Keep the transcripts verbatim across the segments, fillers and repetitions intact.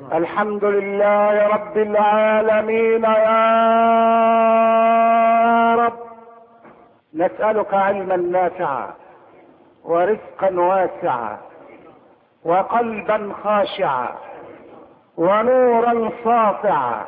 الحمد لله رب العالمين يا رب، نسألك علما نافعا ورزقا واسعا وقلبا خاشعا ونورا ساطعا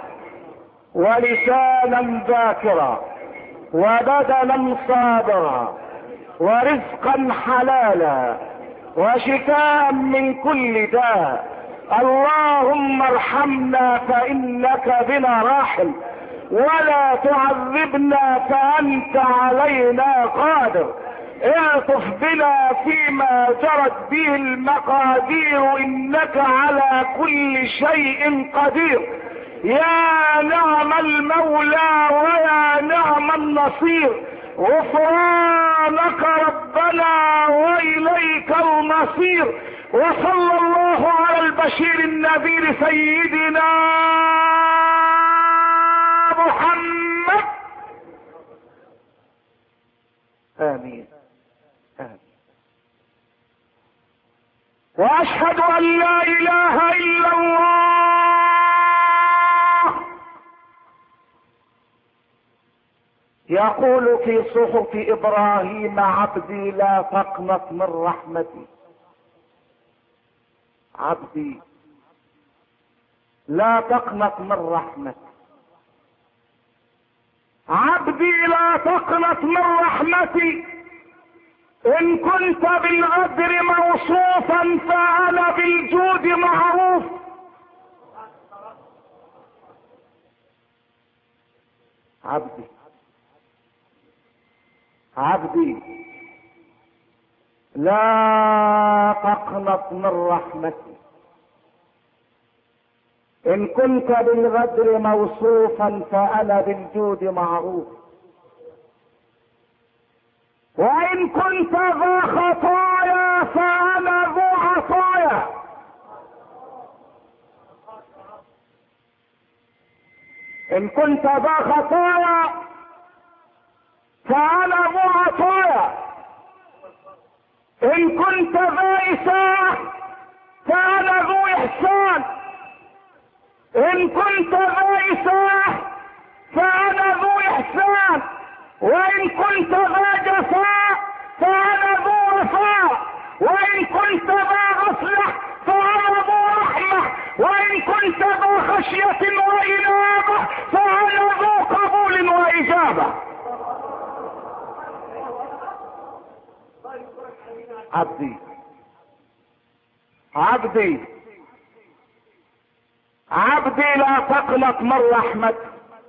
ولسانا ذاكرا وبدنا صابرا ورزقا حلالا وشفاء من كل داء. اللهم ارحمنا فإنك بنا راحم، ولا تعذبنا فأنت علينا قادر. الطف بنا فيما جرت به المقادير، إنك على كل شيء قدير. يا نعم المولى ويا نعم النصير، غفرانك ربنا وإليك المصير. وصلى الله على البشير النذير سيدنا محمد. آمين آمين. وأشهد أن لا إله إلا الله. يقول في صحف إبراهيم عبدي لا تقنط من رحمتي، عبدي لا تقنط من رحمتي، عبدي لا تقنط من رحمتي. إن كنت بالغدر موصوفا فأنا بالجود معروف. عبدي عبدي لا تقنط من رحمتي. إن كنت بالغدر موصوفا فأنا بالجود معروف. وإن كنت ذا خطايا فأنا ذو عطايا. إن كنت ذا خطايا فأنا ذو عطايا. إن كنت ذا إساءة فأنا ذو إحسان. إن كنت ذا إساءة فأنا ذو إحسان. وإن كنت ذا جفاء فأنا ذو وفاء. وإن كنت ذا غفلة فأنا ذو رحمة. وإن كنت ذا خشية وإنابة فأنا ذو قبول وإجابة. عبدي عبدي عبدي لا تقنط من رحمتي.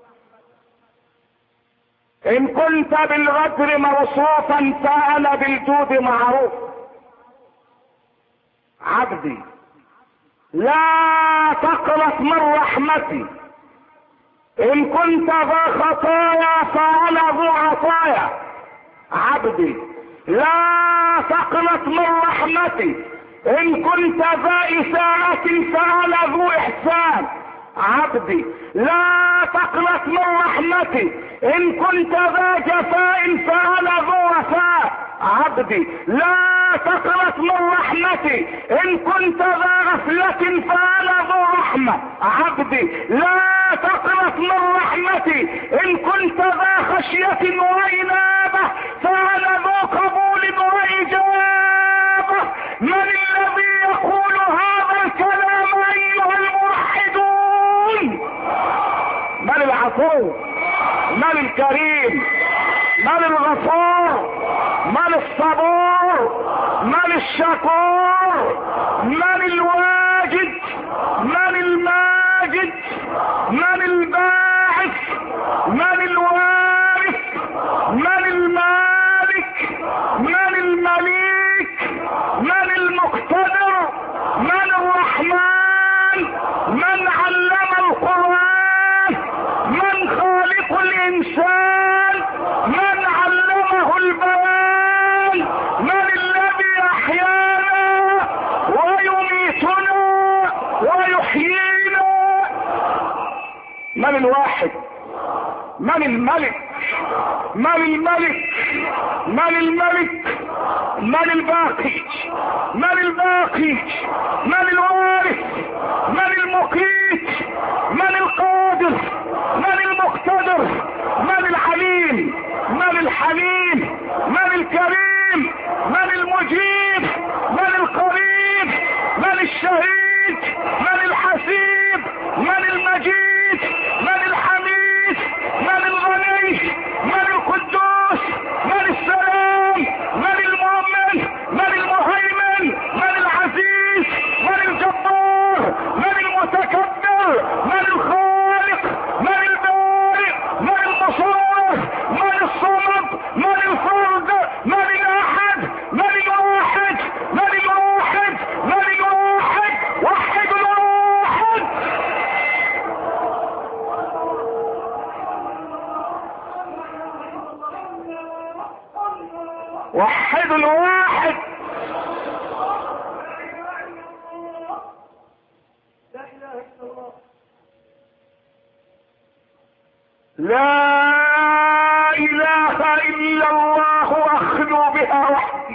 إن كنت بالغدر موصوفا فأنا بالجود معروف. عبدي لا تقنط من رحمتي. إن كنت ذا خطايا فأنا ذو عطايا. عبدي لا تقنط من رحمتي. إن كنت ذا إساءة فأنا ذو إحسان. عبدي لا تقنط من رحمتي. إن كنت ذا جفاء فأنا ذو وفاء. عبدي لا تقنط من رحمتي. إن كنت ذا غفلة فأنا ذو رحمة. عبدي لا تقنط من رحمتي. إن كنت ذا خشية وإنابة فأنا ذو قبول وإجابة. من الذي يقول هذا الكلام أيها الموحدون؟ من العفو؟ من الكريم؟ من الغفور؟ من الصبور؟ من الشكور؟ من الواجد؟ من الماجد؟ من الباعث؟ من الوارث؟ من المالك؟ من المليك؟ من المقتدر؟ من الرحمن؟ من علم القرآن؟ من خالق الإنسان؟ من علمه البيان؟ من الذي أحيانا ويميتنا ويحيينا؟ من الواحد؟ من الملك؟ من الملك؟ من الملك؟ من الباقي؟ من الباقي؟ من الوارث؟ من المقيم؟ لا اله الا الله اخلو بها وحدي،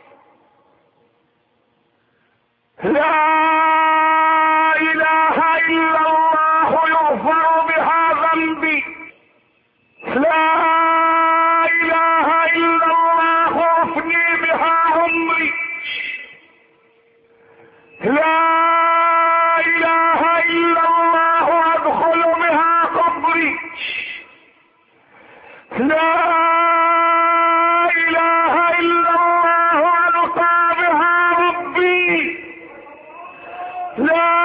لا اله الا الله يغفر بها ذنبي، لا اله الا الله افني بها عمري، لا اله الا الله ادخل بها قبري، لا اله الا الله القى بها ربي، لا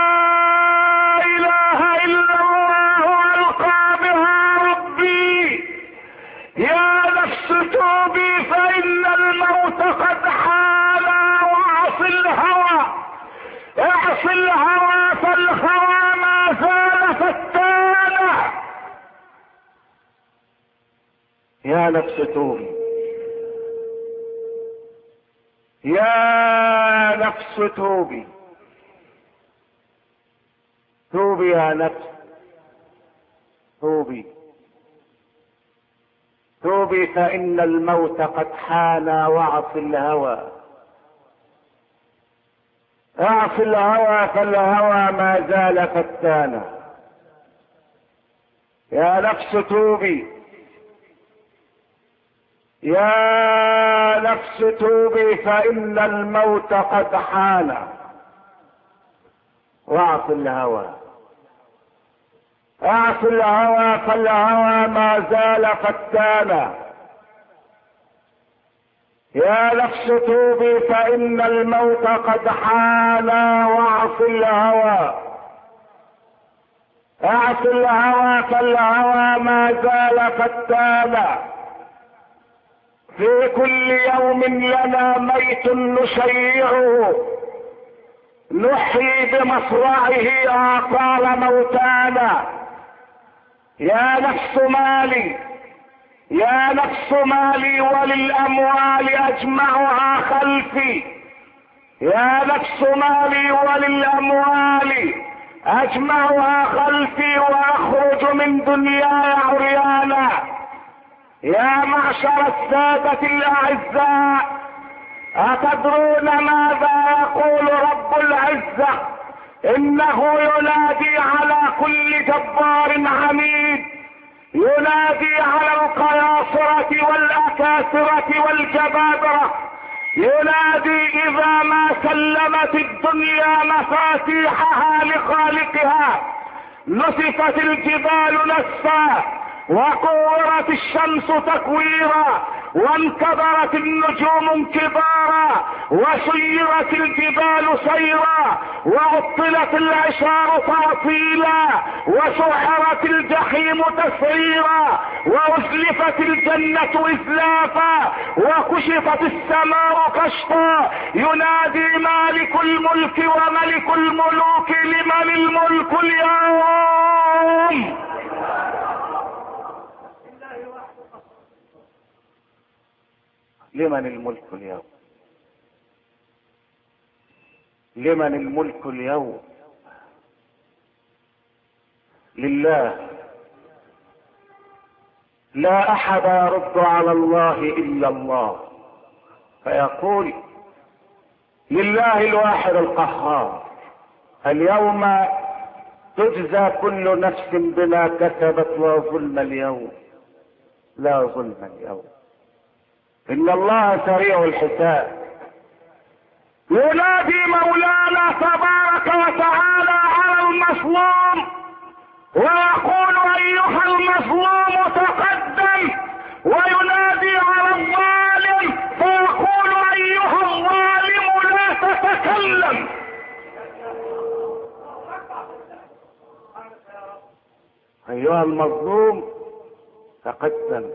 اله الا الله القى بها ربي. يا نفس توبي فان الموت قد حال، واعص الهوى، اعص الهوى فالهوى ما زال فتانا. يا نفس توبي، يا نفس توبي، توبي يا نفس، توبي توبي فإن الموت قد حان، واعص الهوى، اعص الهوى فالهوى ما زال فتانا. يا نفس توبي، يا نفس توبي فإن الموت قد حان، واعص الهوى، اعص الهوى فالهوى ما زال فتانا. يا نفس توبي فإن الموت قد حان، واعص الهوى، اعص الهوى فالهوى ما زال فتانا. في كل يوم لنا ميت نشيعه، نحيي بمصرعه آثار موتانا. يا نفس مالي، يا نفس مالي وللأموال أجمعها خلفي، يا نفس مالي وللأموال أجمعها خلفي، وأخرج من دنياي عريانا. يا معشر السادة الأعزاء، أتدرون ماذا يقول رب العزة؟ إنه ينادي على كل جبار عنيد، ينادي على القياصرة والأكاسرة والجبابرة، ينادي إذا ما سلمت الدنيا مفاتيحها لخالقها، نسفت الجبال نسفا، وكورت الشمس تكويرا، وانكدرت النجوم انكدارا، وسيرت الجبال سيرا، وعطلت العشار تعطيلا، وسحرت الجحيم تسعيرا، وازلفت الجنة ازلافا، وكشفت السماء كشفا. ينادي مالك الملك وملك الملوك، لمن الملك اليوم؟ لمن الملك اليوم؟ لمن الملك اليوم؟ لله. لا احد يرد على الله الا الله، فيقول لله الواحد القهار: اليوم تجزى كل نفس بما كسبت، لا ظلم اليوم، لا ظلم اليوم، ان الله سريع الحساب. ينادي مولانا تبارك وتعالى على المظلوم ويقول: ايها المظلوم تقدم، وينادي على الظالم فيقول: ايها الظالم لا تتكلم. ايها المظلوم تقدم،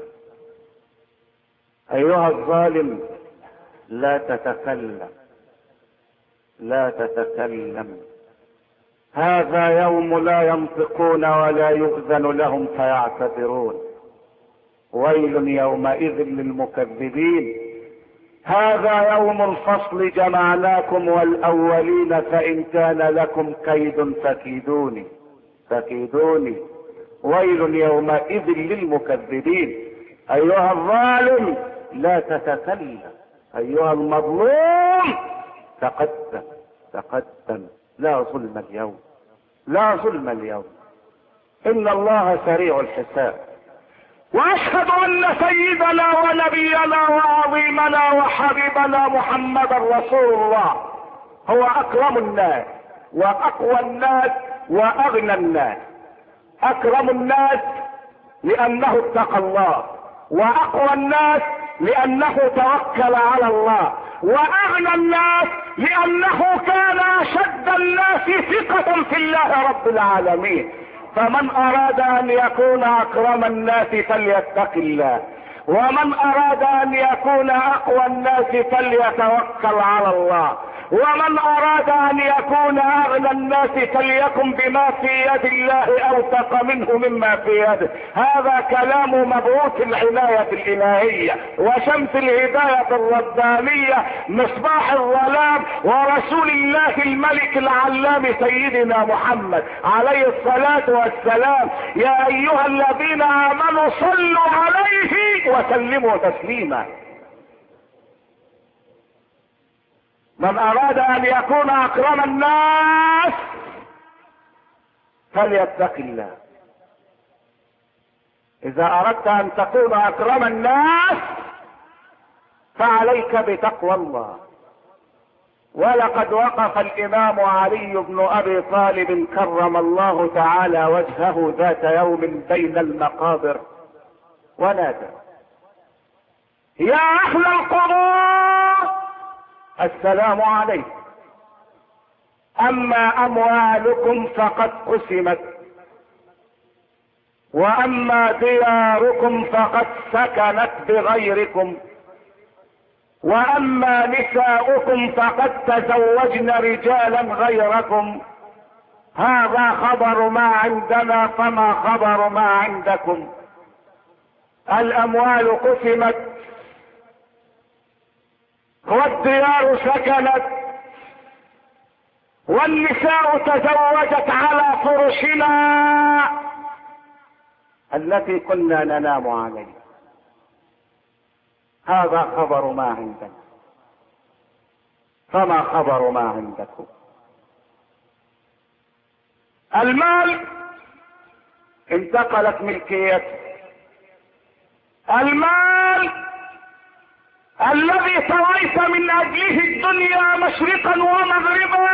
ايها الظالم لا تتكلم، لا تتكلم. هذا يوم لا ينطقون ولا يؤذن لهم فيعتذرون. ويل يومئذ للمكذبين هذا يوم الفصل جمعناكم والأولين فإن كان لكم كيد فكيدوني فكيدوني ويل يومئذ للمكذبين. أيها الظالم لا تتكلم، أيها المظلوم تقدم تقدم. لا ظلم اليوم، لا ظلم اليوم، إن الله سريع الحساب. واشهد ان سيدنا ونبينا وعظيمنا وحبيبنا محمدا رسول الله هو اكرم الناس واقوى الناس واغنى الناس. اكرم الناس لانه اتقى الله، واقوى الناس لانه توكل على الله، واغنى الناس لانه كان اشد الناس ثقة في الله رب العالمين. فمن اراد ان يكون اكرم الناس فليتق الله، ومن اراد ان يكون اقوى الناس فليتوكل على الله، ومن اراد ان يكون اغنى الناس فليكن بما في يد الله اوثق منه مما في يده. هذا كلام مبعوث العناية الالهية وشمس الهداية الربانية مصباح الظلام ورسول الله الملك العلام سيدنا محمد عليه الصلاة والسلام. يا ايها الذين امنوا صلوا عليه وسلموا تسليما. من اراد ان يكون اكرم الناس فليتق الله. اذا اردت ان تكون اكرم الناس فعليك بتقوى الله. ولقد وقف الامام علي بن ابي طالب كرم الله تعالى وجهه ذات يوم بين المقابر ونادى: يا اهل القبور السلام عليكم، اما اموالكم فقد قسمت، واما دياركم فقد سكنت بغيركم، واما نساؤكم فقد تزوجن رجالا غيركم. هذا خبر ما عندنا فما خبر ما عندكم. الاموال قسمت والديار سكنت والنساء تزوجت على فرشنا التي كنا ننام عليها. هذا خبر ما عندنا فما خبر ما عندكم. المال انتقلت ملكيته. المال الذي طويت من اجله الدنيا مشرقا ومغربا،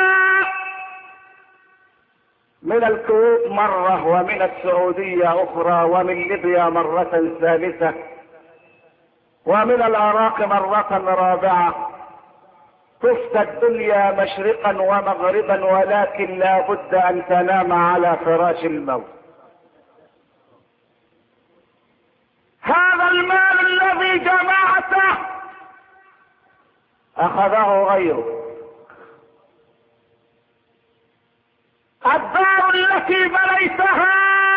من الكويت مرة ومن السعودية اخرى ومن ليبيا مرة ثالثة ومن العراق مرة رابعة، تفتى الدنيا مشرقا ومغربا، ولكن لا بد ان تنام على فراش الموت. هذا المال الذي جمعته اخذه غيره. الدار التي بنيتها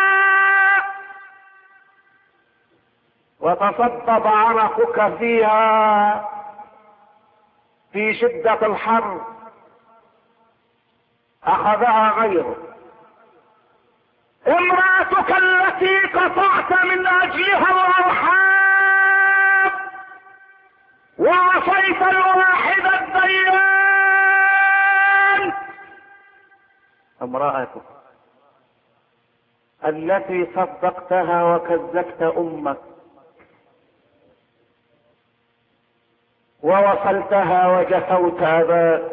وتصبب عرقك فيها في شدة الحر اخذها غيره. امرأتك التي قطعت من اجلها الارحام وعصيت الواحد الديان، امرأتك التي صدقتها وكذبت امك ووصلتها وجفوت اباك.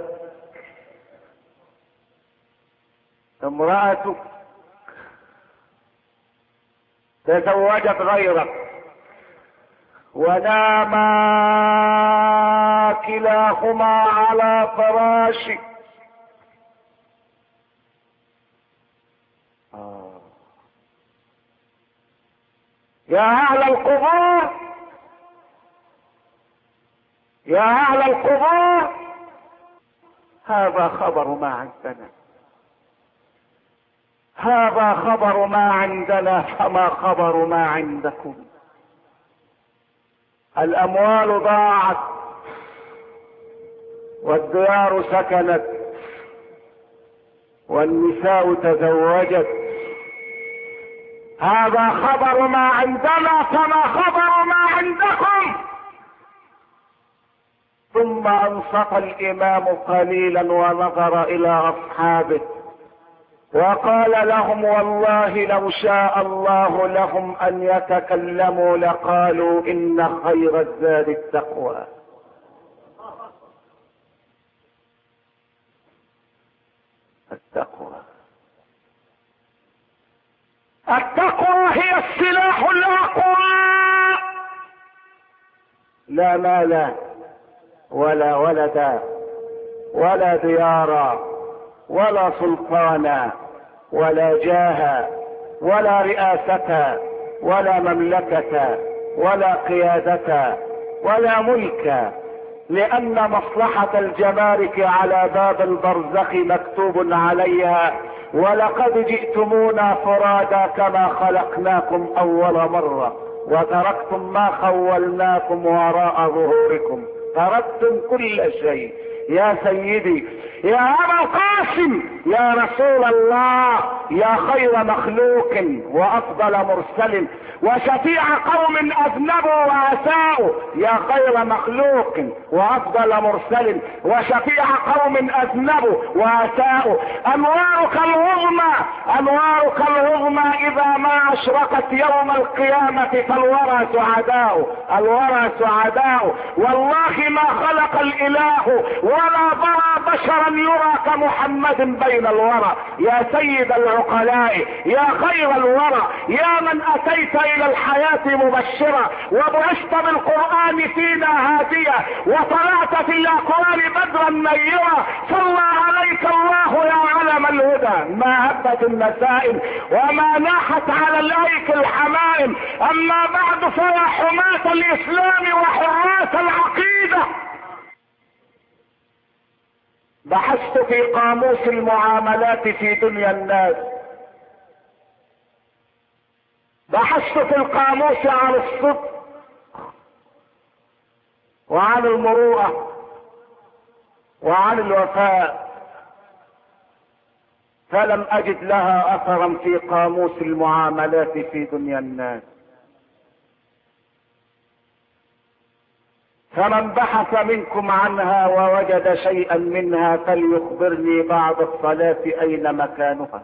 امرأتك تزوجت غيرك وناما كلاهما على فراشك. آه. يا اهل القبور، يا اهل القبور، هذا خبر ما عندنا، هذا خبر ما عندنا فما خبر ما عندكم. الاموال ضاعت والديار سكنت والنساء تزوجت. هذا خبر ما عندنا فما خبر ما عندكم. ثم انصت الامام قليلا ونظر الى اصحابه وقال لهم: والله لو شاء الله لهم ان يتكلموا لقالوا ان خير الزاد التقوى. التقوى التقوى هي السلاح الاقوى. لا مال ولا ولدا ولا ديارا ولا سلطانا ولا جاها ولا رئاسة ولا مملكة ولا قيادة ولا ملك، لأن مصلحة الجمارك على باب البرزخ مكتوب عليها: ولقد جئتمونا فرادا كما خلقناكم أول مرة وتركتم ما خولناكم وراء ظهوركم. تركتم كل شيء. يا سيدي يا أبا القاسم يا رسول الله يا خير مخلوق وأفضل مرسل وشفيع قوم أذنبوا وأساءوا، يا خير مخلوق وأفضل مرسل وشفيع قوم أذنبوا وأساءوا، أنوارك العظمى أنوارك العظمى إذا ما أشرقت يوم القيامة فالورى سعداء الورى سعداء. والله ما خلق الإله ولا ضرى بشرا يرى كمحمد بين الورى. يا سيد العقلاء يا خير الورى يا من أتيت إلى الحياة مبشرة وبعثت بالقرآن فينا هادية وطلعت في الأكوان بدرا نيرا، صلى عليك الله يا علم الهدى. ما هبت النسائم وما ناحت على الأيك الحمائم، أما بعد فيا حماة الإسلام وحراس العقيدة. بحثت في قاموس المعاملات في دنيا الناس، بحثت في القاموس عن الصدق وعن المروءة وعن الوفاء، فلم اجد لها اثرا في قاموس المعاملات في دنيا الناس. فمن بحث منكم عنها ووجد شيئا منها فليخبرني بعد الصلاة اين مكانها.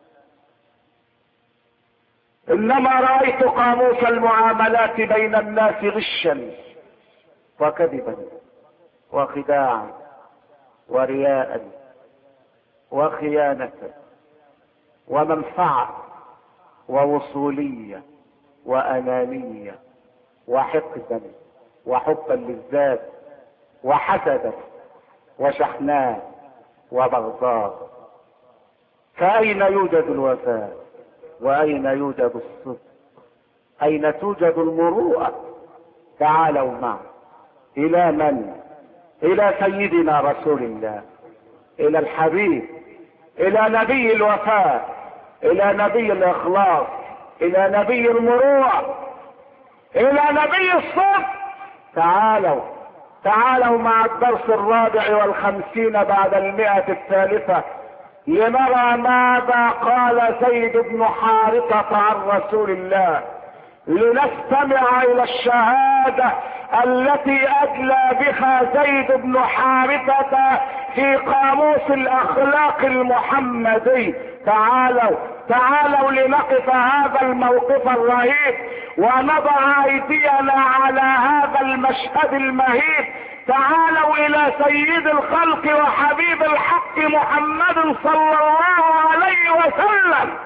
انما رأيت قاموس المعاملات بين الناس غشا وكذبا وخداعا ورياء وخيانة ومنفعة ووصولية وأنانية وحقدا وحبا للذات وحسدا وشحناء وبغضاء. فأين يوجد الوفاء وأين يوجد الصدق؟ أين توجد المروءة؟ تعالوا معا إلى من؟ إلى سيدنا رسول الله، إلى الحبيب، إلى نبي الوفاء، إلى نبي الإخلاص، إلى نبي المروءة، إلى نبي الصدق. تعالوا تعالوا مع الدرس الرابع والخمسين بعد المئة الثالثة لنرى ماذا قال زيد بن حارثة عن رسول الله، لنستمع إلى الشهادة التي أدلى بها زيد بن حارثة في قاموس الأخلاق المحمدي. تعالوا تعالوا لنقف هذا الموقف الرهيب ونضع أيدينا على هذا المشهد المهيب. تعالوا إلى سيد الخلق وحبيب الحق محمد صلى الله عليه وسلم.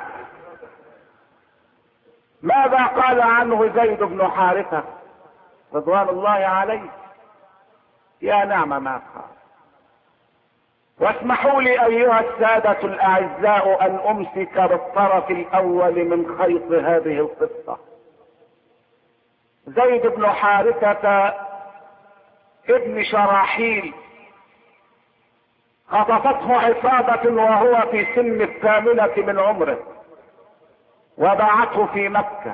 ماذا قال عنه زيد بن حارثة رضوان الله عليه؟ يا نعم ما قال. واسمحوا لي ايها السادة الاعزاء ان امسك بالطرف الاول من خيط هذه القصة. زيد بن حارثة ابن شراحيل خطفته عصابة وهو في سن الثامنة من عمره وباعته في مكة.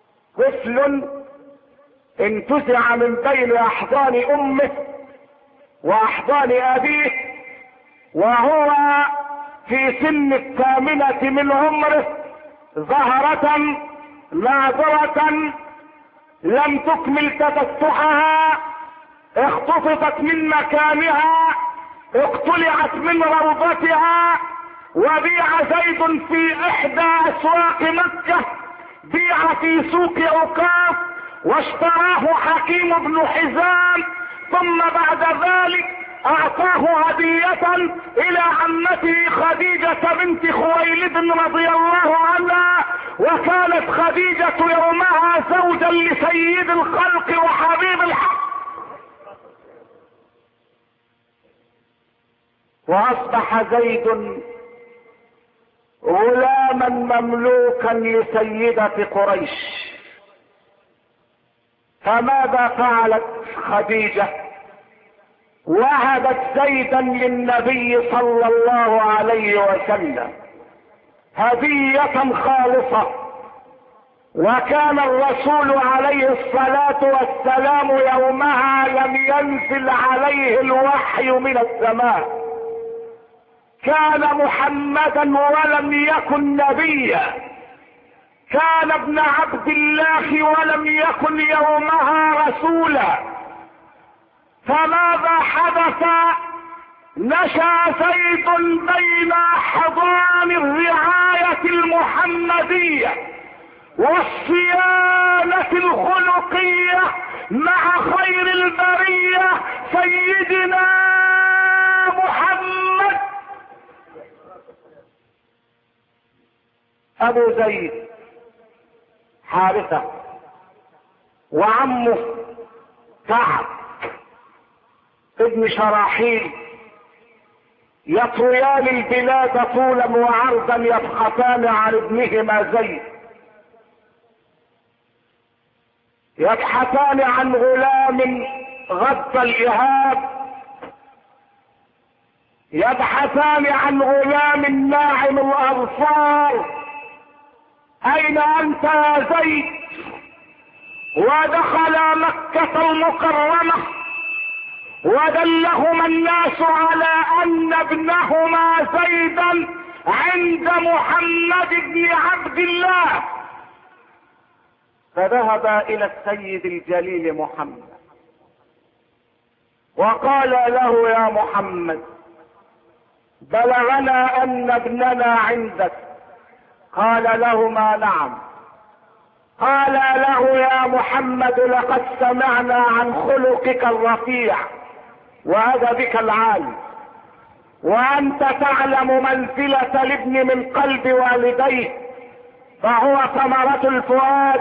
طفل انتزع من بين احضان امه واحضان ابيه وهو في سن الثامنة من عمره، زهرة ناظرة لم تكمل تفتحها، اختطفت من مكانها، اقتلعت من روضتها، وبيع زيد في احدى اسواق مكة، بيع في سوق عكاظ، واشتراه حكيم بن حزام، ثم بعد ذلك اعطاه هدية الى عمته خديجة بنت خويلد رضي الله عنها، وكانت خديجة يومها زوجا لسيد الخلق وحبيب الحق. واصبح زيد غلاما مملوكا لسيدة قريش. فماذا فعلت خديجة؟ وهبت زيدا للنبي صلى الله عليه وسلم هدية خالصة، وكان الرسول عليه الصلاة والسلام يومها لم ينزل عليه الوحي من السماء، كان محمدا ولم يكن نبيا، كان ابن عبد الله ولم يكن يومها رسولا. فماذا حدث؟ نشأ زيد بين حضان الرعاية المحمدية والصيانة الخلقية مع خير البرية سيدنا محمد. ابو زيد حارثة وعمه كعب ابن شراحيل يطويان البلاد طولا وعرضا، يبحثان عن ابنهما زيد، يبحثان عن غلام غض الإهاب، يبحثان عن غلام ناعم الأظفار. أين أنت يا زيد؟ ودخل مكة المكرمة ودلهما الناس على ان ابنهما زيدا عند محمد بن عبد الله، فذهب الى السيد الجليل محمد وقال له: يا محمد، بلغنا ان ابننا عندك. قال لهما: نعم. قال له: يا محمد، لقد سمعنا عن خلقك الرفيع وادبك العالي، وانت تعلم منزلة الابن من قلب والديه، فهو ثمرة الفؤاد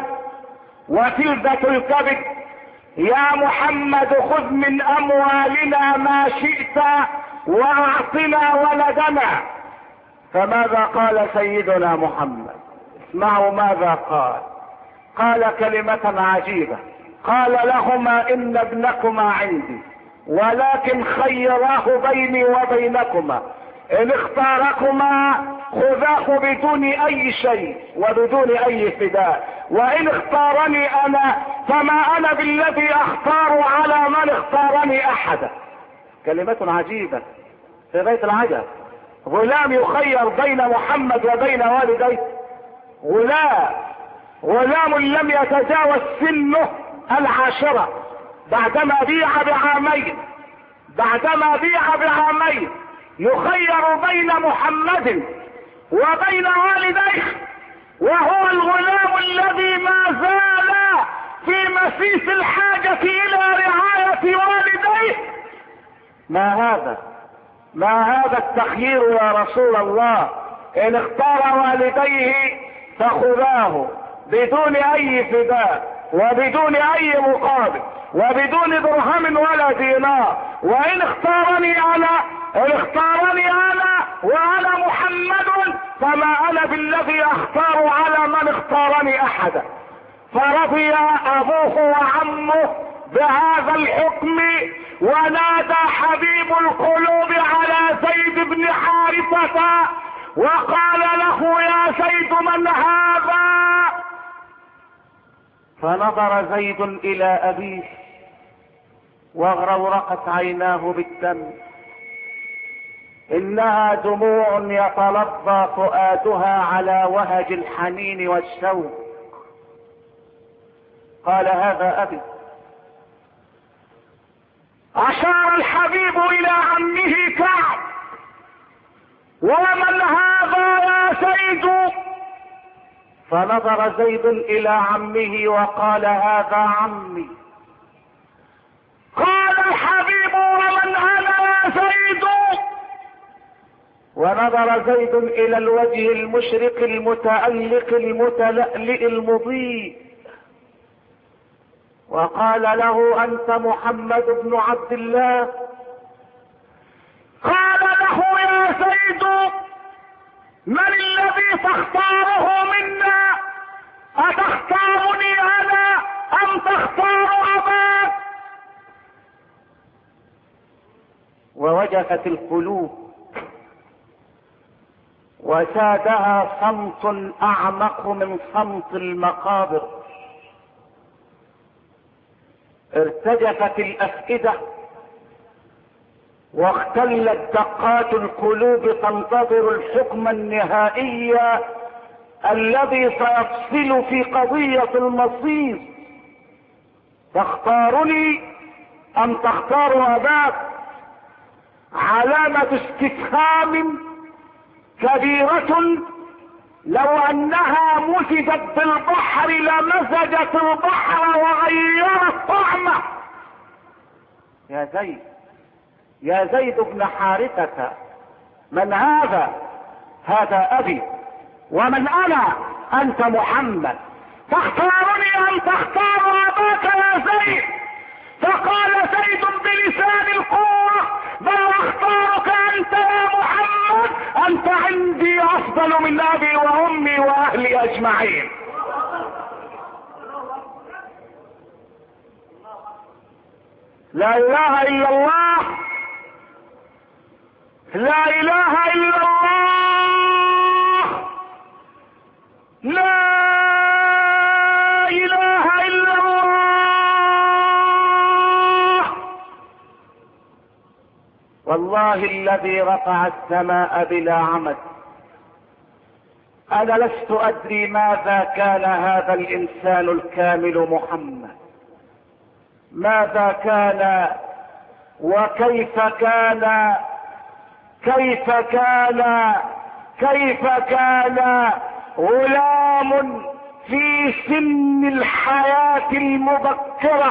وفلذة الكبد. يا محمد، خذ من اموالنا ما شئت واعطنا ولدنا. فماذا قال سيدنا محمد؟ اسمعوا ماذا قال. قال كلمة عجيبة، قال لهما: ان ابنكما عندي، ولكن خيراه بيني وبينكما، ان اختاركما خذاه بدون اي شيء وبدون اي فداء، وان اختارني انا فما انا بالذي اختار على من اختارني احدا. كلمة عجيبة في بيت العجب. غلام يخير بين محمد وبين والديه، غلام غلام لم يتجاوز سنه العاشرة، بعدما بيع بعامين بعدما بيع بعامين يخير بين محمد وبين والديه، وهو الغلام الذي ما زال في مسيس الحاجة الى رعاية والديه. ما هذا ما هذا التخيير يا رسول الله؟ ان اختار والديه فخذاه بدون اي فداء وبدون اي مقابل وبدون درهم ولا دينار، وان اختارني انا ان اختارني انا وانا محمد فما انا بالذي اختار على من اختارني احدا. فرضي ابوه وعمه بهذا الحكم، ونادى حبيب القلوب على زيد بن حارثة وقال له: يا زيد، من هذا؟ فنظر زيد الى ابيه وغرورقت عيناه بالدم. انها دموع يتلظى فؤادها على وهج الحنين والشوق. قال هذا ابي. اشار الحبيب الى عمه كعب: ومن هذا يا زيد؟ فنظر زيد الى عمه وقال هذا عمي. قال الحبيب: ومن انا يا زيد؟ ونظر زيد الى الوجه المشرق المتألق المتلألئ المضيء وقال له: انت محمد بن عبد الله؟ قال له: يا زيد، من الذي تختاره منا؟ اتختارني انا ام تختار اباك؟ ووجفت القلوب وسادها صمت اعمق من صمت المقابر. ارتجفت الافئدة واختلت دقات القلوب تنتظر الحكم النهائي الذي سيفصل في قضية المصير. تختارني ام تختار اباك؟ علامة استفهام كبيرة لو انها مزجت بالبحر لمزجت البحر وغيرت طعمه. يا زيد، يا زيد بن حارثة، من هذا؟ هذا ابي. ومن انا؟ انت محمد. تختارني ام تختار اباك يا زيد؟ فقال زيد بلسان القوة: بل اختارك انت يا محمد، انت عندي افضل من ابي وامي واهلي اجمعين. لا اله الا الله، لا اله الا الله، لا اله الا الله. والله الذي رفع السماء بلا عمد، انا لست ادري ماذا كان هذا الانسان الكامل محمد، ماذا كان وكيف كان، كيف كان كيف كان غلام في سن الحياة المبكرة،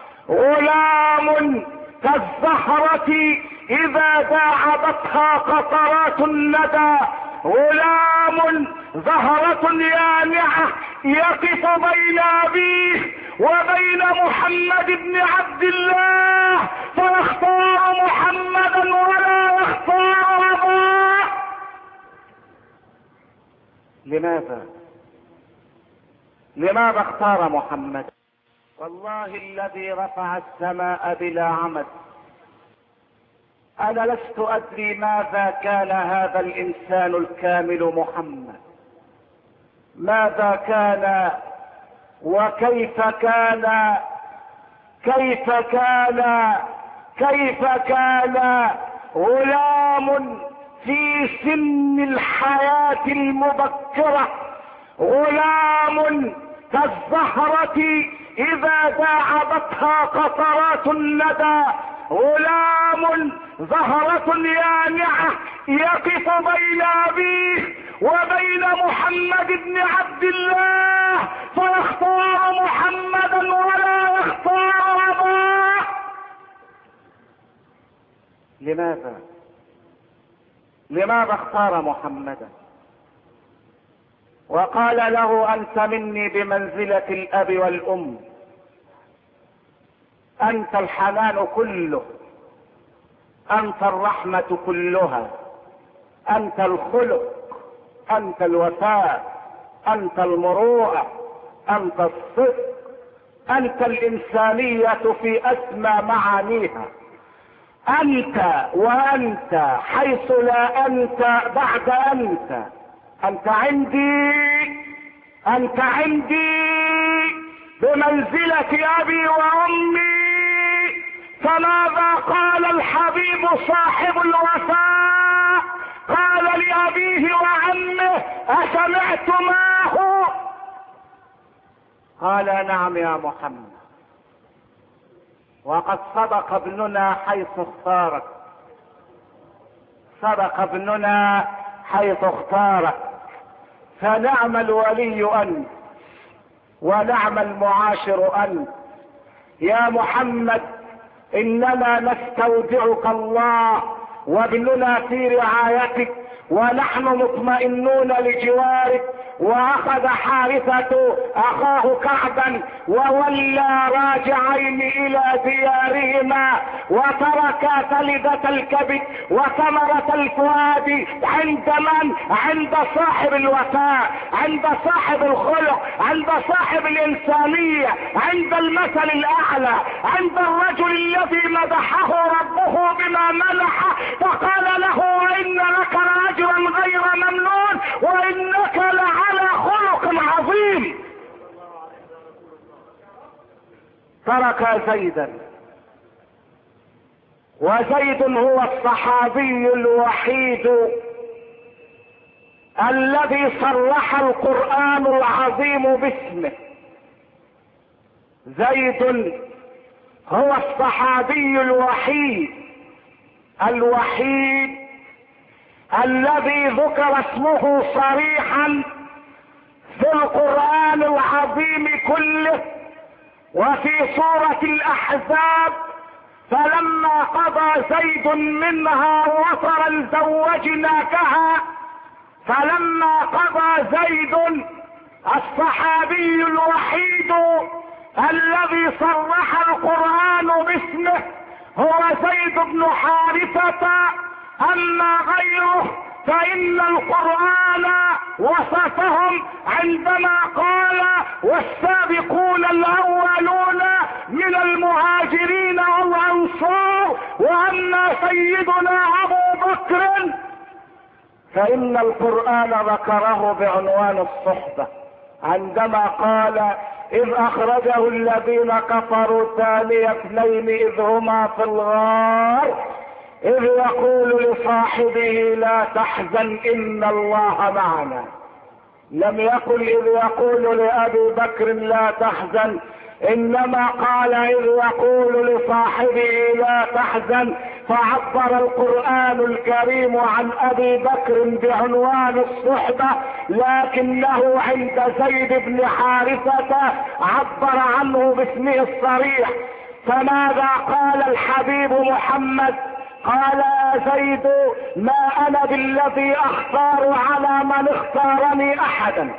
غلام كالزهرة اذا داعبتها قطرات الندى، غلام زهرة يانعة يقف بين ابيه وبين محمد بن عبد الله فيختار محمدا ولا يختار اباه. لماذا؟ لماذا اختار محمد؟ والله الذي رفع السماء بلا عمد، انا لست ادري ماذا كان هذا الانسان الكامل محمد، ماذا كان وكيف كان، كيف كان كيف كان غلام في سن الحياة المبكرة، غلام كالزهرة اذا داعبتها قطرات الندى، غلام زهرة يانعة يقف بين ابيه وبين محمد بن عبد الله فيختار محمدا ولا يختار اباه. لماذا؟ لماذا اختار محمدا؟ وقال له: انت مني بمنزلة الاب والام، انت الحنان كله، انت الرحمة كلها، انت الخلق، انت الوفاء، انت المروءة، انت الصدق، انت الانسانية في اسمى معانيها، انت وانت حيث لا انت بعد انت، انت عندي، انت عندي بمنزلة ابي وامي، فماذا قال الحبيب صاحب الوفاء؟ قال لأبيه وعمه: أسمعتماه؟ قال: نعم يا محمد. وقد صدق ابننا حيث اختارك، صدق ابننا حيث اختارك، فنعم الولي أنت ونعم المعاشر أنت يا محمد. إننا نستودعك الله، وابننا في رعايتك، ونحن مطمئنون لجوارك. واخذ حارثة اخاه كعبا وولى راجعين الى ديارهما، وترك ثلدة الكبد وثمرة الفؤاد عند من؟ عند صاحب الوفاء، عند صاحب الخلق، عند صاحب الانسانية، عند المثل الاعلى، عند الرجل الذي مدحه ربه بما منح، فقال له: وان لك لاجرا غير ممنون، وانك لعلى خلق عظيم. ترك زيدا، وزيد هو الصحابي الوحيد الذي صرح القرآن العظيم باسمه. زيد هو الصحابي الوحيد الوحيد الذي ذكر اسمه صريحا في القرآن العظيم كله وفي سورة الأحزاب. فلما قضى زيد منها وطرا زوجناكها، فلما قضى زيد الصحابي الوحيد الذي صرح القرآن باسمه هو زيد بن حارثة. أما غيره فإن القرآن وصفهم عندما قال: والسابقون الأولون من المهاجرين والأنصار. وأما سيدنا أبو بكر فإن القرآن ذكره بعنوان الصحبة عندما قال: إذ أخرجه الذين كفروا ثاني اثنين إذ هما في الغار إذ يقول لصاحبه لا تحزن إن الله معنا. لم يقل إذ يقول لأبي بكر لا تحزن، إنما قال إذ يقول لصاحبه لا تحزن. فعبر القرآن الكريم عن أبي بكر بعنوان الصحبة، لكنه عند زيد بن حارثة عبر عنه باسمه الصريح. فماذا قال الحبيب محمد؟ قال: يا زيد ما أنا بالذي أختار على من اختارني أحدا،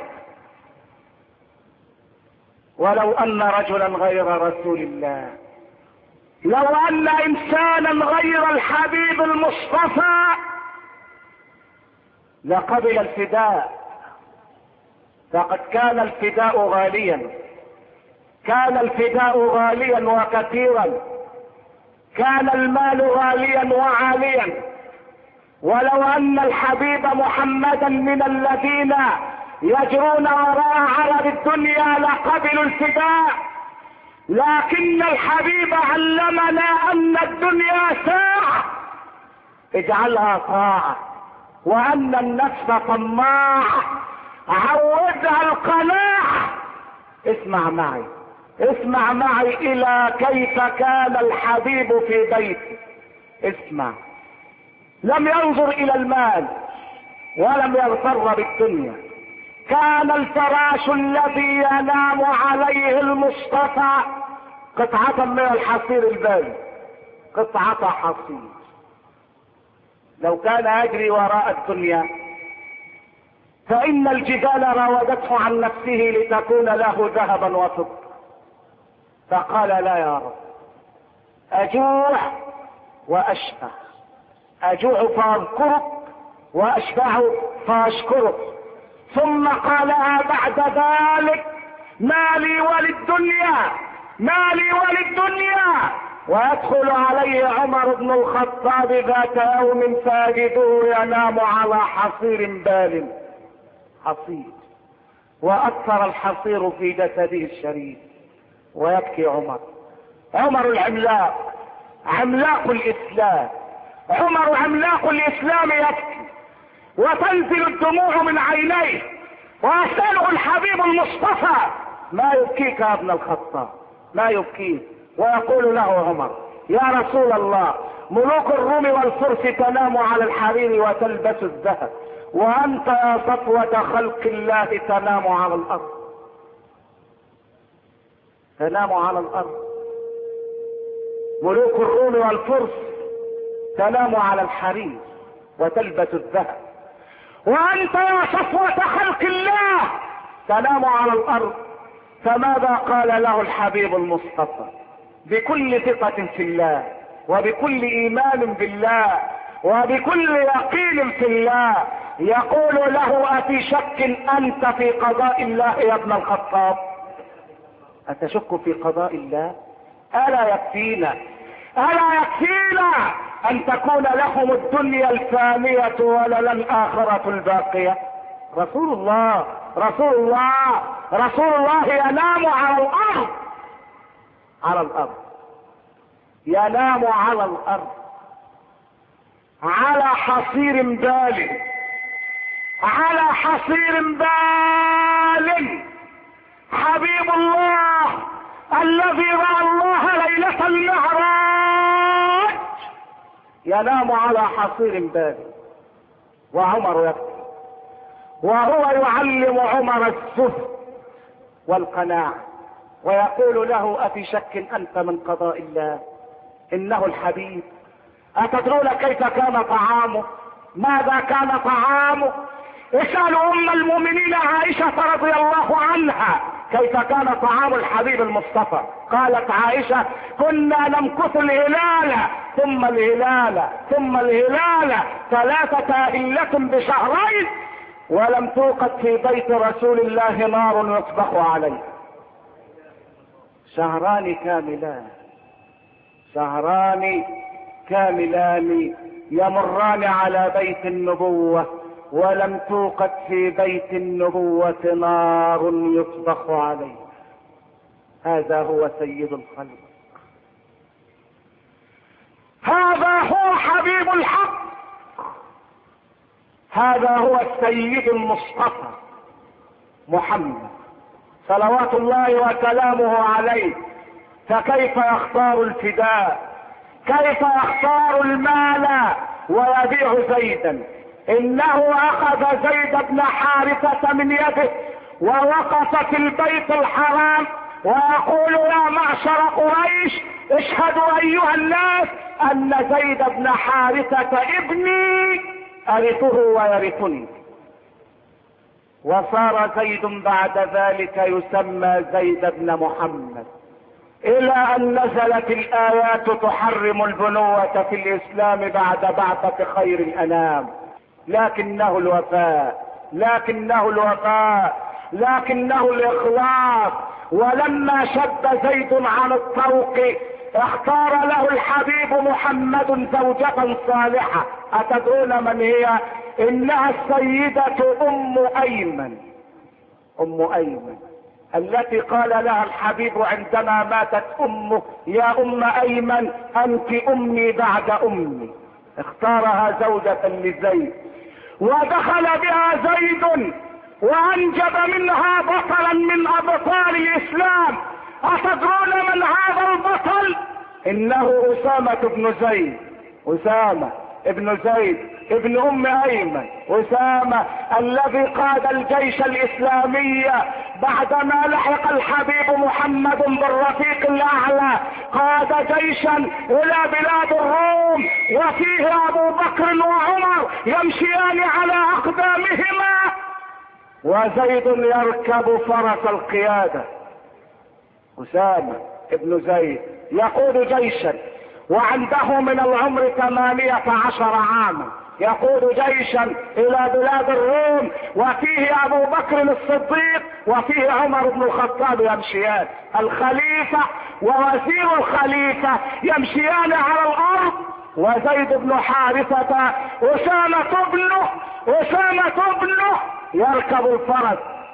ولو أن رجلا غير رسول الله، لو أن إنسانا غير الحبيب المصطفى لقبل الفداء. فقد كان الفداء غاليا، كان الفداء غاليا وكثيرا، كان المال غاليا وعاليا. ولو أن الحبيب محمدا من الذين يجرون وراء عرض الدنيا لقبلوا الفداء، لكن الحبيب علمنا أن الدنيا ساعة اجعلها طاعة، وأن النفس طماعة عودها القناعة. اسمع معي، اسمع معي الى كيف كان الحبيب في بيته. اسمع، لم ينظر الى المال ولم يغتر بالدنيا. كان الفراش الذي ينام عليه المصطفى قطعة من الحصير البارد، قطعة حصير. لو كان يجري وراء الدنيا فإن الجبال راودته عن نفسه لتكون له ذهبا وفضة، فقال: لا يا رب، أجوع وأشبع، أجوع فأذكرك وأشبع فأشكرك. ثم قالها بعد ذلك: ما لي وللدنيا، ما لي وللدنيا. ويدخل عليه عمر بن الخطاب ذات يوم فيجده ينام على حصير بال، حصير، وأثر الحصير في جسده الشريف، ويبكي عمر. عمر العملاق عملاق الاسلام. عمر عملاق الاسلام يبكي وتنزل الدموع من عينيه، ويسأله الحبيب المصطفى: ما يبكيك يا ابن الخطاب؟ ما يبكيك؟ ويقول له عمر: يا رسول الله، ملوك الروم والفرس تنام على الحرير وتلبس الذهب، وانت يا صفوة خلق الله تنام على الارض. تنام على الارض. ملوك الروم والفرس تنام على الحرير وتلبس الذهب، وانت يا صفوة خلق الله تنام على الارض. فماذا قال له الحبيب المصطفى بكل ثقة في الله، وبكل ايمان بالله، وبكل يقين في الله؟ يقول له: أفي شك انت في قضاء الله يا ابن الخطاب؟ أتشك في قضاء الله؟ ألا يكفينا ألا يكفينا أن تكون لهم الدنيا الفانية ولنا الآخرة الباقية؟ رسول الله رسول الله رسول الله ينام على الأرض، على الأرض، ينام على الأرض، على حصير بال، على حصير بال. حبيب الله الذي رأى الله ليلة المعراج ينام على حصير بال، وعمر يبكي، وهو يعلم عمر الزهد والقناعة، ويقول له: أفي شك أنت من قضاء الله؟ إنه الحبيب. أتدرون كيف كان طعامه؟ ماذا كان طعامه؟ اسألوا أم المؤمنين عائشة رضي الله عنها كيف كان طعام الحبيب المصطفى. قالت عائشة: كنا نمكث الهلال ثم الهلال ثم الهلال ثلاثة أهلة بشهرين، ولم توقد في بيت رسول الله نار يطبخ عليه. شهران كاملان، شهران كاملان يمران على بيت النبوة، ولم توقد في بيت النبوة نار يطبخ عليه. هذا هو سيد الخلق، هذا هو حبيب الحق، هذا هو السيد المصطفى محمد صلوات الله وسلامه عليه. فكيف يختار الفداء؟ كيف يختار المال ويبيع زيدا؟ انه اخذ زيد بن حارثة من يده ووقف في البيت الحرام ويقول: يا معشر قريش، اشهدوا ايها الناس ان زيد بن حارثة ابني ارثه ويرثني. وصار زيد بعد ذلك يسمى زيد بن محمد، الى ان نزلت الايات تحرم البنوة في الاسلام بعد بعثة خير الانام. لكنه الوفاء، لكنه الوفاء لكنه الاخلاص. ولما شد زيد عن الطوق اختار له الحبيب محمد زوجة صالحة. اتدرون من هي؟ انها السيدة ام ايمن، ام ايمن التي قال لها الحبيب عندما ماتت امه: يا ام ايمن انت امي بعد امي. اختارها زوجة لزيد، ودخل بها زيد وانجب منها بطلا من ابطال الاسلام. اتدرون من هذا البطل؟ انه اسامة بن زيد، اسامة ابن زيد ابن ام ايمن، اسامة الذي قاد الجيش الاسلامي بعدما لحق الحبيب محمد بالرفيق الاعلى. قاد جيشا الى بلاد الروم وفيه ابو بكر وعمر يمشيان على اقدامهما، وزيد يركب فرس القيادة. اسامة ابن زيد يقود جيشا وعنده من العمر ثمانية عشر عاما، يقود جيشا الى بلاد الروم وفيه ابو بكر الصديق وفيه عمر بن الخطاب يمشيان. الخليفة ووزير الخليفة يمشيان على الارض، وزيد بن حارثة اسامة ابنه اسامة ابنه يركب الفرس.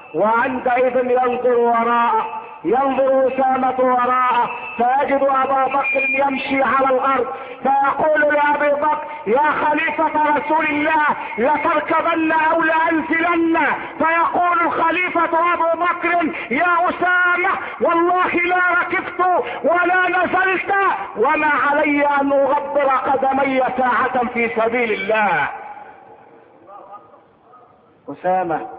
وعندئذ ينظر وراءه، ينظر أسامة وراءه فيجد أبا بكر يمشي على الأرض، فيقول لأبي بكر يا خليفة رسول الله لتركبن أو لأنزلن، فيقول الخليفة أبو بكر يا أسامة والله لا ركبت ولا نزلت وما علي أن أغبر قدمي ساعة في سبيل الله. أسامة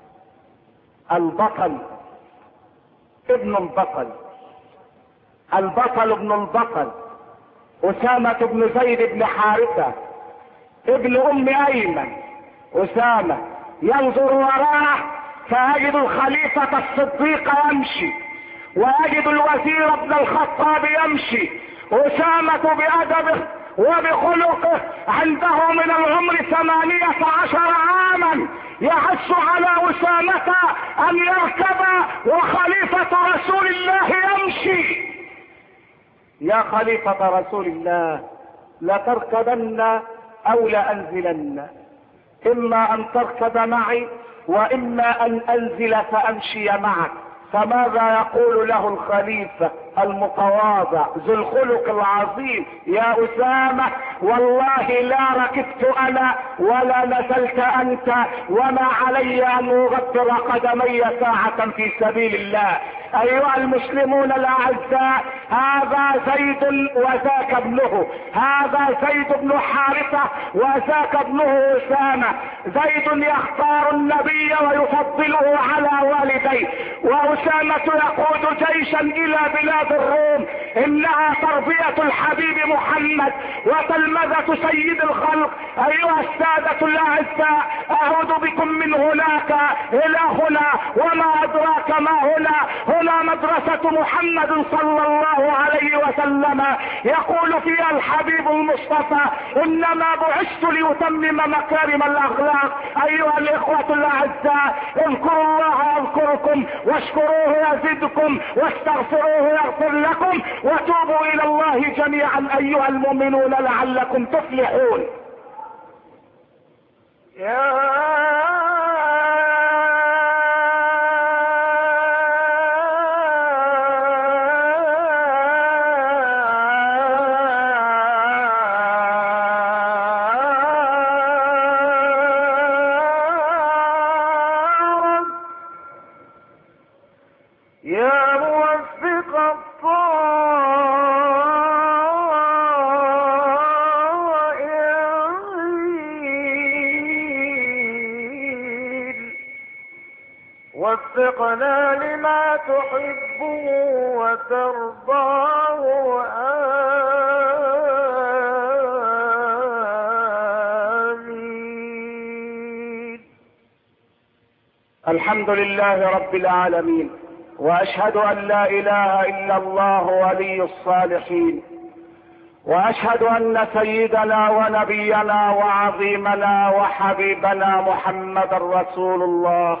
البطل ابن البطل، البطل ابن البطل، أسامة بن زيد بن حارثة ابن أم أيمن. أسامة ينظر وراءه فيجد الخليفة الصديق يمشي، ويجد الوزير ابن الخطاب يمشي. أسامة بأدبه وبخلقه عنده من العمر ثمانية عشر عاما يحث على أسامة أن يركب وخليفة رسول الله يمشي. يا خليفة رسول الله لتركبن أو لأنزلن، إما أن تركب معي وإما أن أنزل فأمشي معك. فماذا يقول له الخليفة المتواضع ذو الخلق العظيم؟ يا أسامة والله لا ركبت أنا ولا نزلت أنت وما علي أن أغبر قدمي ساعة في سبيل الله. أيها المسلمون الأعزاء، هذا زيد وذاك ابنه، هذا زيد بن حارثة وذاك ابنه أسامة. زيد يختار النبي ويفضله على والديه، وأسامة يقود جيشا إلى بلاد الروم، إنها تربية الحبيب محمد وتلمذة سيد الخلق. أيها السادة الأعزاء، أعود بكم من هناك إلى هنا، وما أدراك ما هنا؟ هنا مدرسة محمد صلى الله عليه وسلم، يقول فيها الحبيب المصطفى إنما بعثت لأتمم مكارم الأخلاق. أيها الإخوة الأعزاء، اذكروا الله يذكركم واشكروه يزدكم واستغفروه يغفر لكم وتوبوا إلى الله جميعا أيها المؤمنون لعلكم تفلحون. يا وفقنا لما تحبه وترضاه آمين. الحمد لله رب العالمين، وأشهد أن لا إله إلا الله ولي الصالحين، وأشهد أن سيدنا ونبينا وعظيمنا وحبيبنا محمد رسول الله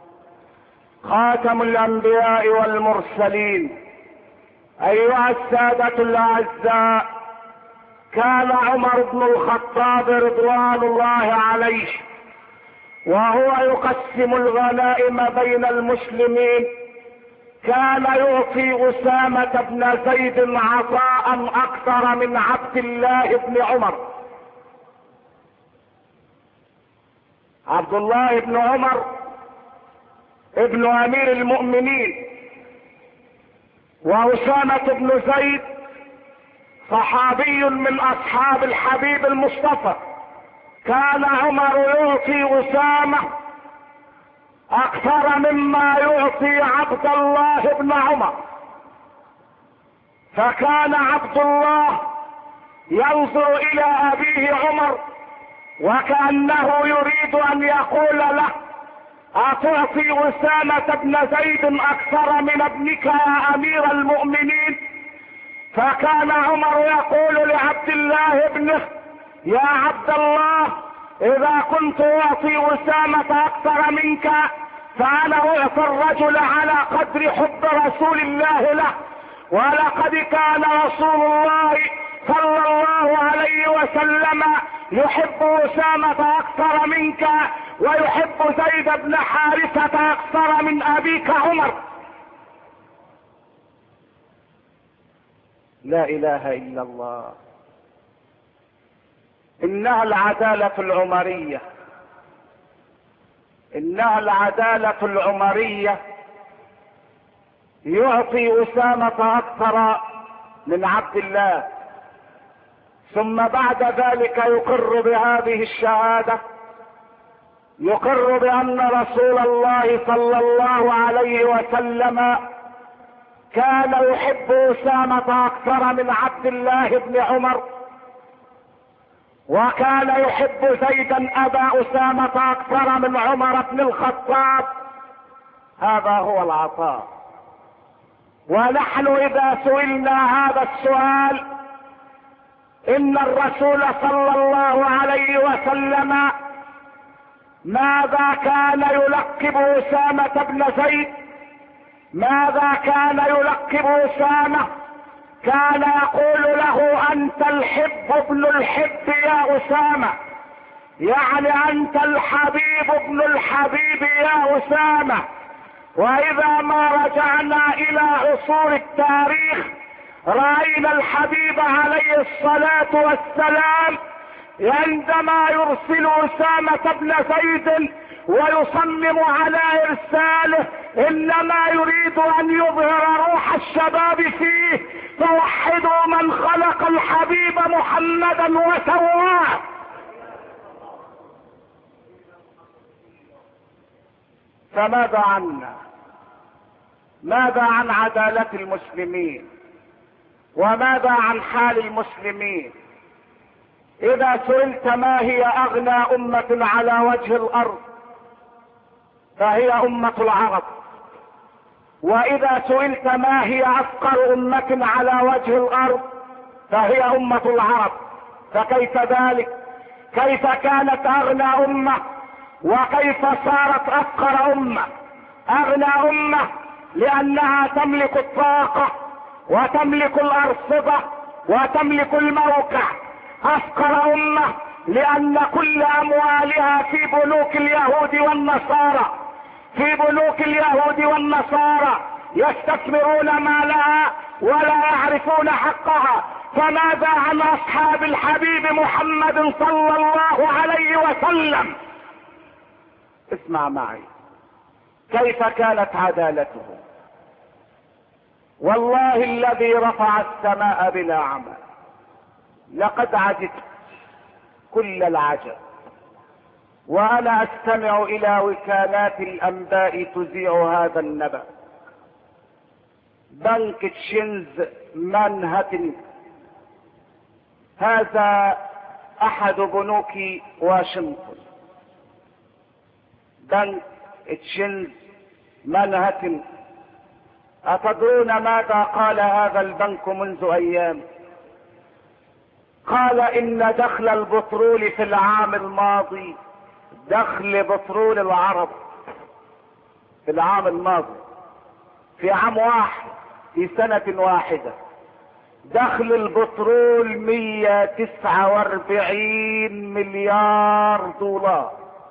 خاتم الأنبياء والمرسلين. أيها السادة الأعزاء، كان عمر بن الخطاب رضوان الله عليه وهو يقسم الغنائم بين المسلمين كان يعطي أسامة بن زيد عطاء أكثر من عبد الله بن عمر. عبد الله بن عمر ابن امير المؤمنين، وأسامة بن زيد صحابي من اصحاب الحبيب المصطفى. كان عمر يعطي أسامة اكثر مما يعطي عبد الله بن عمر، فكان عبد الله ينظر الى ابيه عمر وكأنه يريد ان يقول له أتعطي أسامة بن زيد أكثر من ابنك يا أمير المؤمنين؟ فكان عمر يقول لعبد الله ابنه يا عبد الله إذا كنت أعطي أسامة أكثر منك فأنا أعطي الرجل على قدر حب رسول الله له، ولقد كان رسول الله صلى الله الله عليه وسلم يحب أسامة أكثر منك ويحب زيد بن حارثة أكثر من أبيك عمر. لا إله إلا الله. إنها العدالة العمرية، إنها العدالة العمرية. يعطي أسامة أكثر من عبد الله، ثم بعد ذلك يقر بهذه الشهادة، يقر بأن رسول الله صلى الله عليه وسلم كان يحب أسامة أكثر من عبد الله بن عمر، وكان يحب زيدا أبا أسامة أكثر من عمر بن الخطاب. هذا هو العطاء. ونحن إذا سئلنا هذا السؤال، إن الرسول صلى الله عليه وسلم ماذا كان يلقب أسامة بن زيد؟ ماذا كان يلقب أسامة؟ كان يقول له أنت الحب ابن الحب يا أسامة، يعني أنت الحبيب ابن الحبيب يا أسامة. وإذا ما رجعنا إلى عصور التاريخ رأينا الحبيب عليه الصلاة والسلام عندما يرسل أسامة بن زيد ويصمم على إرساله إنما يريد أن يظهر روح الشباب فيه، فوحدوا من خلق الحبيب محمدا وسواه. فماذا عنا؟ ماذا عن عدالة المسلمين؟ وماذا عن حال المسلمين؟ إذا سئلت ما هي أغنى أمة على وجه الأرض فهي أمة العرب، وإذا سئلت ما هي أفقر أمة على وجه الأرض فهي أمة العرب. فكيف ذلك؟ كيف كانت أغنى أمة وكيف صارت أفقر أمة؟ أغنى أمة لأنها تملك الطاقة وتملك الأرصدة وتملك الموقع. أفقر أمة لأن كل أموالها في بنوك اليهود والنصارى، في بنوك اليهود والنصارى يستثمرون مالها ولا يعرفون حقها. فماذا عن أصحاب الحبيب محمد صلى الله عليه وسلم؟ اسمع معي كيف كانت عدالته. والله الذي رفع السماء بلا عمل لقد عجبت كل العجب، وانا استمع الى وكالات الانباء تذيع هذا النبأ. بنك تشينز مانهاتن، هذا احد بنوك واشنطن. بنك تشينز مانهاتن، أتدرون ماذا قال هذا البنك منذ أيام؟ قال إن دخل البترول في العام الماضي، دخل بترول العرب في العام الماضي، في عام واحد، في سنة واحدة، دخل البترول مية تسعة واربعين مليار دولار.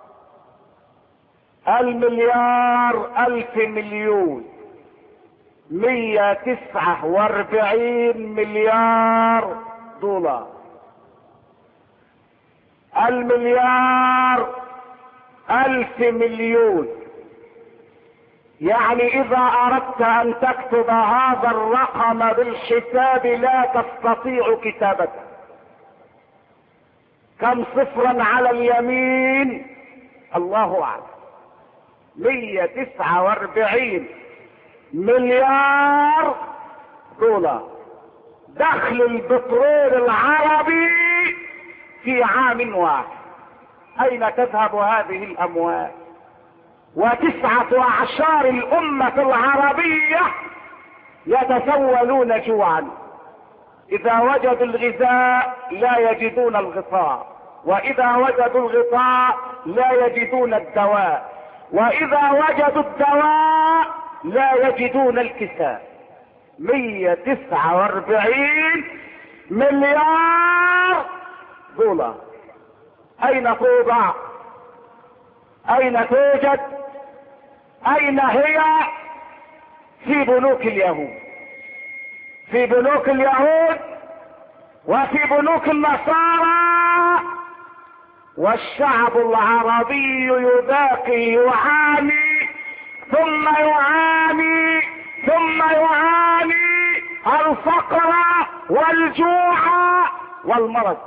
المليار ألف مليون، مية تسعة واربعين مليار دولار. المليار ألف مليون، يعني إذا أردت أن تكتب هذا الرقم بالحساب لا تستطيع كتابته. كم صفرا على اليمين؟ الله أعلم. مية تسعة واربعين مليار دولار دخل البترول العربي في عام واحد. أين تذهب هذه الأموال؟ وتسعة أعشار الأمة العربية يتسولون جوعا. إذا وجدوا الغذاء لا يجدون الغطاء، وإذا وجدوا الغطاء لا يجدون الدواء، وإذا وجدوا الدواء لا يجدون الكساء. مية تسعة واربعين مليار دولار. اين توضع؟ اين توجد؟ اين هي؟ في بنوك اليهود، في بنوك اليهود وفي بنوك النصارى. والشعب العربي يباقي يعاني ثم يعاني ثم يعاني الفقر والجوع والمرض.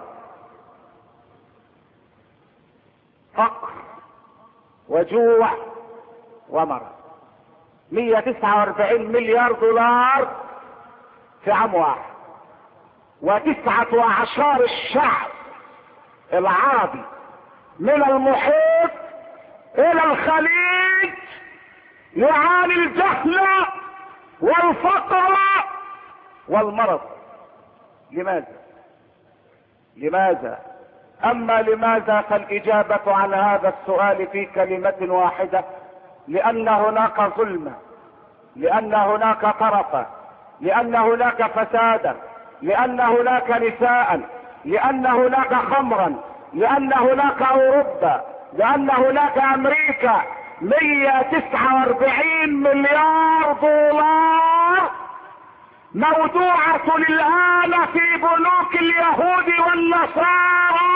فقر وجوع ومرض. مئة وتسعة واربعين مليار دولار في عام واحد، وتسعة عشر الشعب العربي من المحيط الى الخليج يعاني الجهل والفقر والمرض. لماذا؟ لماذا؟ اما لماذا فالاجابة عن هذا السؤال في كلمة واحدة: لان هناك ظلمة، لان هناك طرفا، لان هناك فسادا، لان هناك نساء، لان هناك خمرا، لان هناك اوروبا، لان هناك امريكا. مئة وتسعة واربعين مليار دولار مودوعة الان في بنوك اليهود والنصارى،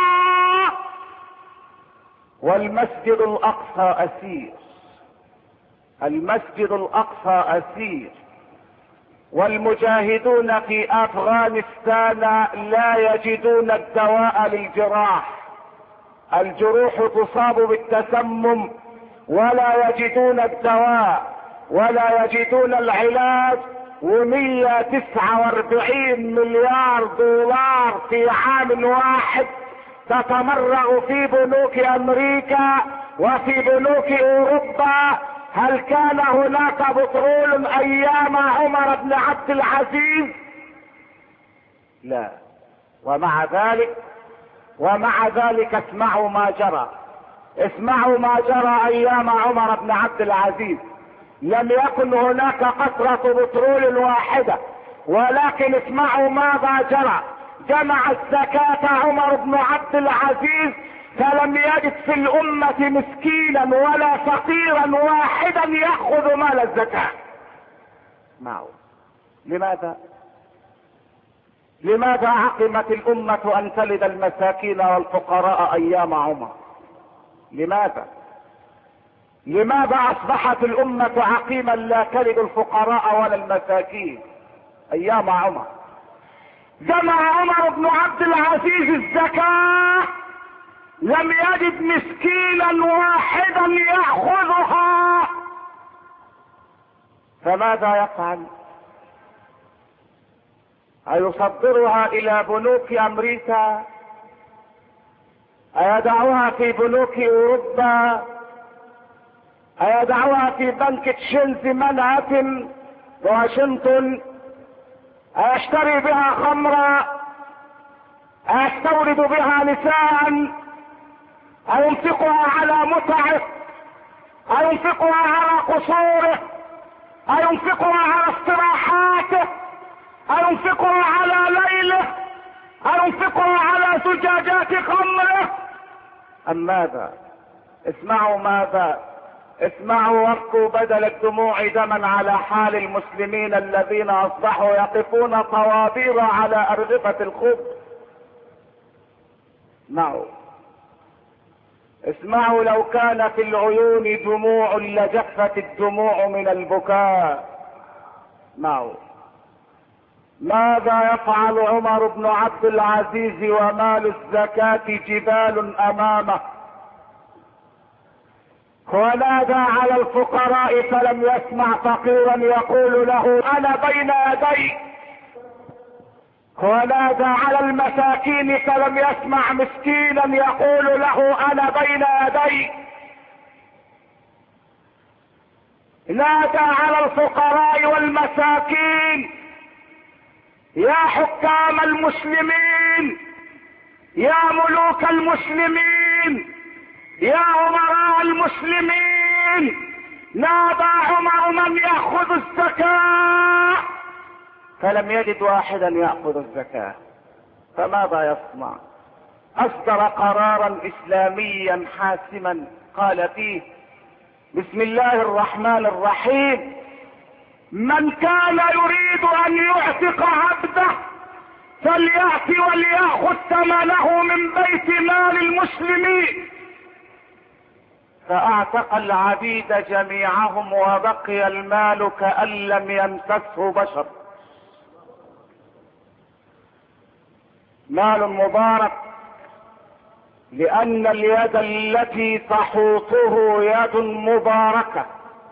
والمسجد الاقصى اسير، المسجد الاقصى اسير. والمجاهدون في افغانستان لا يجدون الدواء للجراح، الجروح تصاب بالتسمم ولا يجدون الدواء ولا يجدون العلاج. ومئة وتسعة واربعين مليار دولار في عام واحد تتمرغ في بنوك امريكا وفي بنوك اوروبا. هل كان هناك بترول ايام عمر بن عبد العزيز؟ لا. ومع ذلك ومع ذلك اسمعوا ما جرى، اسمعوا ما جرى ايام عمر بن عبد العزيز. لم يكن هناك قطرة بترول واحدة، ولكن اسمعوا ماذا جرى. جمع الزكاة عمر بن عبد العزيز فلم يجد في الامة مسكينا ولا فقيرا واحدا يأخذ مال الزكاة معه. لماذا؟ لماذا عقمت الامة ان تلد المساكين والفقراء ايام عمر؟ لماذا؟ لماذا اصبحت الامة عقيما لا تلد الفقراء ولا المساكين ايام عمر؟ جمع عمر بن عبد العزيز الزكاة لم يجد مسكينا واحدا يأخذها، فماذا يفعل؟ أيصدرها إلى بنوك أمريكا؟ أيدعوها في بنوك أوروبا؟ أيدعوها في بنك تشيلسي منهاتن واشنطن؟ أيشتري بها خمرا؟ أيستورد بها نساء؟ أينفقها على متعه؟ أينفقها على قصوره؟ أينفقها على استراحاته؟ أينفقها على ليله؟ أينفقها على زجاجات خمره؟ أم ماذا؟ اسمعوا ماذا؟ اسمعوا وابكوا بدل الدموع دما على حال المسلمين الذين اصبحوا يقفون طوابير على ارغفة الخبز. اسمعوا اسمعوا لو كان في العيون دموع لجفت الدموع من البكاء. اسمعوا ماذا يفعل عمر بن عبد العزيز ومال الزكاة جبال امامه. ونادى على الفقراء فلم يسمع فقيرا يقول له انا بين يديك، ونادى على المساكين فلم يسمع مسكينا يقول له انا بين يديك. نادى على الفقراء والمساكين: يا حكام المسلمين، يا ملوك المسلمين، يا امراء المسلمين، نادى عمر من يأخذ الزكاة، فلم يجد واحدا يأخذ الزكاة. فماذا يصنع؟ اصدر قرارا اسلاميا حاسما قال فيه: بسم الله الرحمن الرحيم، من كان يريد ان يعتق عبده فليأتي وليأخذ ثمنه من بيت مال المسلمين. فاعتق العبيد جميعهم وبقي المال كأن لم يمسسه بشر. مال مبارك، لأن اليد التي تحوطه يد مباركة.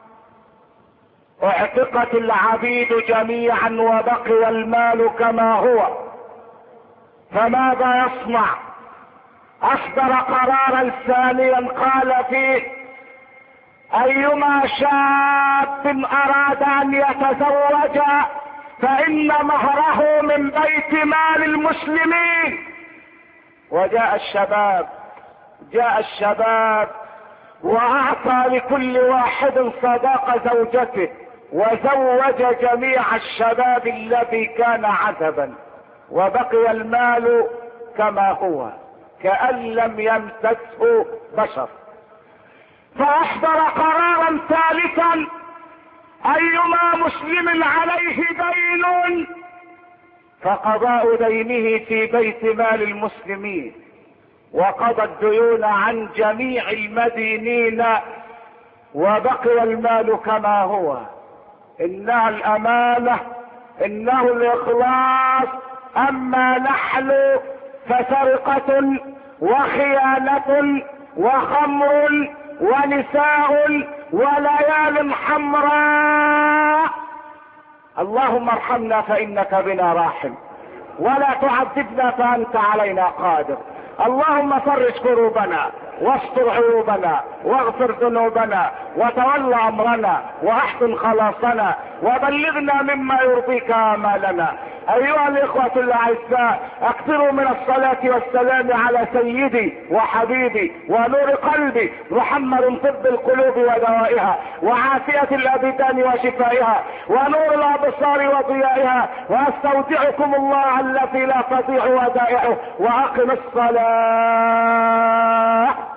اعتقت العبيد جميعا وبقي المال كما هو، فماذا يصنع؟ اصدر قرارا ثانيا قال فيه: ايما شاب اراد ان يتزوج فان مهره من بيت مال المسلمين. وجاء الشباب جاء الشباب واعطى لكل واحد صداق زوجته، وزوج جميع الشباب الذي كان عزبا، وبقي المال كما هو كأن لم يمسسه بشر. فاحضر قرارا ثالثا: ايما مسلم عليه دين فقضاء دينه في بيت مال المسلمين، وقضى الديون عن جميع المدينين وبقي المال كما هو. انها الامانة، انه الاخلاص. اما نحن فسرقة وخيانة وخمر ونساء وليال حمراء. اللهم ارحمنا فانك بنا راحم، ولا تعذبنا فانت علينا قادر. اللهم فرج كروبنا واستر عيوبنا واغفر ذنوبنا وتول امرنا واحسن خلاصنا وبلغنا مما يرضيك امالنا. ايها الاخوة الاعزاء، اكثروا من الصلاة والسلام على سيدي وحبيبي ونور قلبي محمد، طب القلوب ودوائها وعافية الابدان وشفائها ونور الابصار وضيائها. واستودعكم الله الذي لا تضيع ودائعه، واقم الصلاة.